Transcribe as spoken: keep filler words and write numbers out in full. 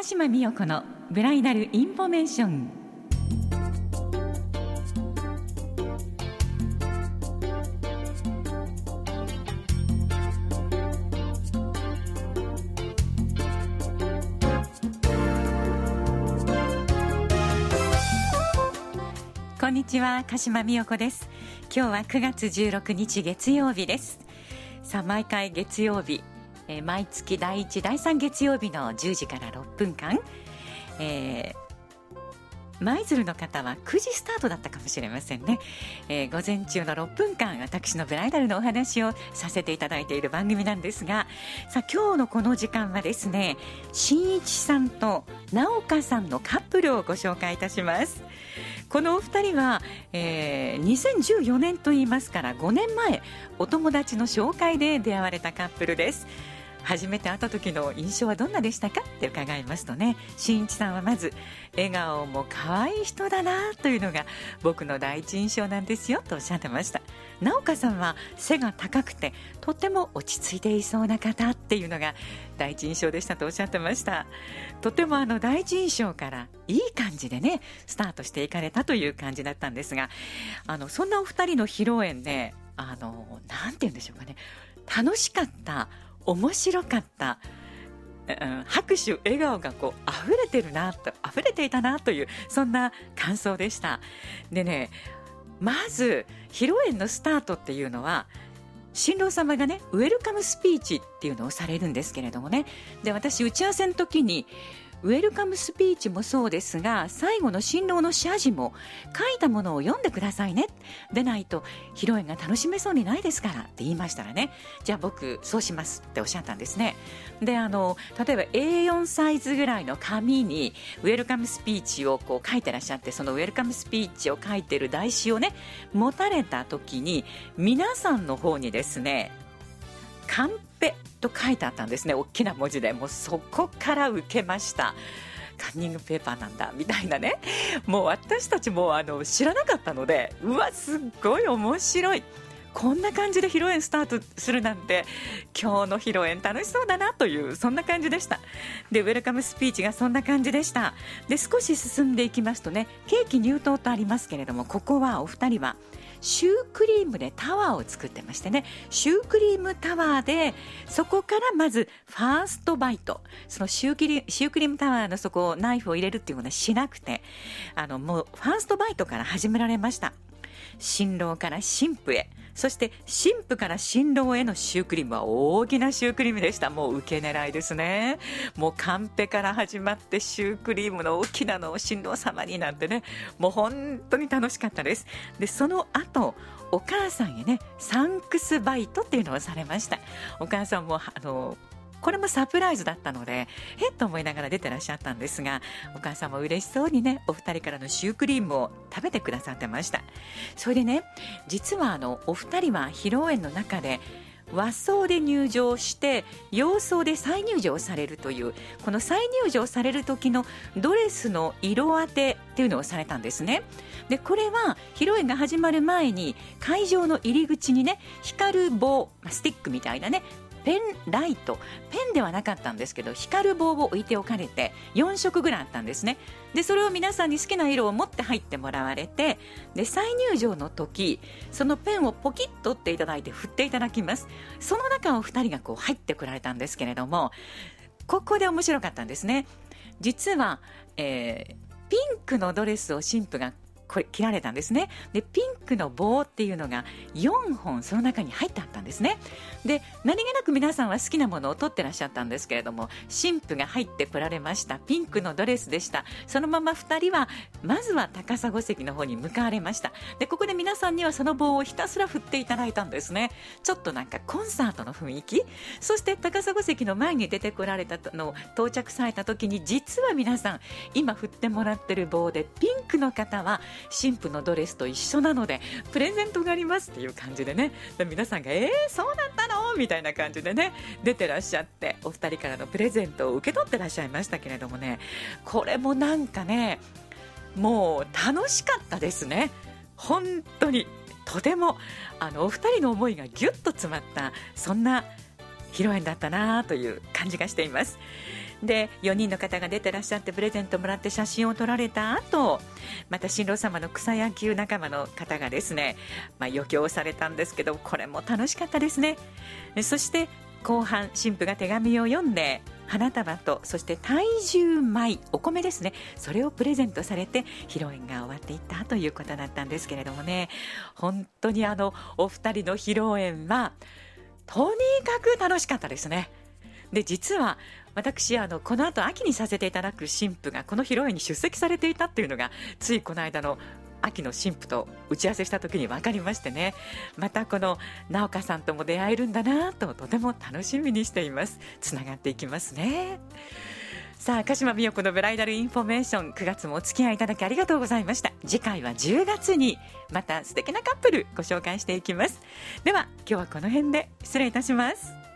鹿島美代子のブライダルインフォメーション。こんにちは、鹿島美代子です。今日はくがつじゅうろくにち月曜日です。さあ、毎回月曜日、えー、毎月だいいちだいさん月曜日のじゅうじからろっぷんかん、えー、舞鶴の方はくじスタートだったかもしれませんね。えー、午前中のろっぷんかん、私のブライダルのお話をさせていただいている番組なんですが、さあ今日のこの時間はですね、新一さんと直香さんのカップルをご紹介いたします。このお二人は、えー、にせんじゅうよねんと言いますからごねんまえ、お友達の紹介で出会われたカップルです。初めて会った時の印象はどんなでしたかって伺いますとね、新一さんはまず笑顔も可愛い人だなというのが僕の第一印象なんですよとおっしゃってました。直香さんは背が高くてとても落ち着いていそうな方っていうのが第一印象でしたとおっしゃってました。とてもあの第一印象からいい感じでねスタートしていかれたという感じだったんですが、あのそんなお二人の披露宴ね、あのなんて言うんでしょうかね、楽しかった、面白かった、うん、拍手笑顔がこう溢れてるなと溢れていたなという、そんな感想でした。でね、まず披露宴のスタートっていうのは新郎様がねウェルカムスピーチっていうのをされるんですけれどもね、で私打ち合わせの時にウェルカムスピーチもそうですが、最後の新郎の謝辞も書いたものを読んでくださいね、でないと披露宴が楽しめそうにないですからって言いましたらね、じゃあ僕そうしますっておっしゃったんですね。であの例えば エーよん サイズぐらいの紙にウェルカムスピーチをこう書いてらっしゃって、そのウェルカムスピーチを書いてる台紙をね持たれた時に皆さんの方にですね、カンペと書いてあったんですね、大きな文字で。もうそこから受けました。カンニングペーパーなんだみたいなね。もう私たちもあの知らなかったので、うわすっごい面白い、こんな感じで披露宴スタートするなんて今日の披露宴楽しそうだなという、そんな感じでした。でウェルカムスピーチがそんな感じでした。で少し進んでいきますとね、ケーキ入刀とありますけれども、ここはお二人はシュークリームでタワーを作ってましてね、シュークリームタワーでそこからまずファーストバイト、そのシュークリ、シュークリームタワーのそこをナイフを入れるっていうのはしなくて、あのもうファーストバイトから始められました。新郎から新婦へ、そして新婦から新郎へのシュークリームは大きなシュークリームでした。もう受け狙いですね。もうカンペから始まってシュークリームの大きなのを新郎様になんてね、もう本当に楽しかったです。でその後お母さんへねサンクスバイトっていうのをされました。お母さんもあのこれもサプライズだったのでへっと思いながら出てらっしゃったんですが、お母さんも嬉しそうにねお二人からのシュークリームを食べてくださってました。それでね、実はあのお二人は披露宴の中で和装で入場して洋装で再入場されるという、この再入場される時のドレスの色当てっていうのをされたんですね。でこれは披露宴が始まる前に会場の入り口にね光る棒、スティックみたいなねペンライト、ペンではなかったんですけど光る棒を置いておかれてよんしょくぐらいあったんですね。でそれを皆さんに好きな色を持って入ってもらわれて、で再入場の時そのペンをポキッと折っていただいて振っていただきます。その中をふたりがこう入ってこられたんですけれども、ここで面白かったんですね。実は、えー、ピンクのドレスを新婦がこれ切られたんですね。でピンクの棒っていうのがよんほんその中に入ってあったんですね。で何気なく皆さんは好きなものを取ってらっしゃったんですけれども、新婦が入ってこられましたピンクのドレスでした。そのままふたりはまずは高砂席の方に向かわれました。でここで皆さんにはその棒をひたすら振っていただいたんですね。ちょっとなんかコンサートの雰囲気。そして高砂席の前に出てこられたのを到着された時に、実は皆さん今振ってもらってる棒でピンクの方は新婦のドレスと一緒なのでプレゼントがありますっていう感じでね、で皆さんがえーそうだったのみたいな感じでね出てらっしゃって、お二人からのプレゼントを受け取ってらっしゃいましたけれどもね、これもなんかねもう楽しかったですね。本当にとてもあのお二人の思いがギュッと詰まったそんな披露宴だったなという感じがしています。 でよにんの方が出てらっしゃってプレゼントもらって写真を撮られた後、また新郎様の草野球仲間の方がですね、まあ、余興されたんですけど、これも楽しかったですね。そして後半、新婦が手紙を読んで花束とそして体重米、お米ですね、それをプレゼントされて披露宴が終わっていったということだったんですけれどもね、本当にあのお二人の披露宴はとにかく楽しかったですね。で実は私あのこの後秋にさせていただく新婦がこの披露宴に出席されていたっていうのがついこの間の秋の新婦と打ち合わせした時に分かりましてね、またこの直香さんとも出会えるんだなととても楽しみにしています。つながっていきますね。さあ鹿島美代子のブライダルインフォメーション、くがつもお付き合いいただきありがとうございました。次回はじゅうがつにまた素敵なカップルご紹介していきます。では今日はこの辺で失礼いたします。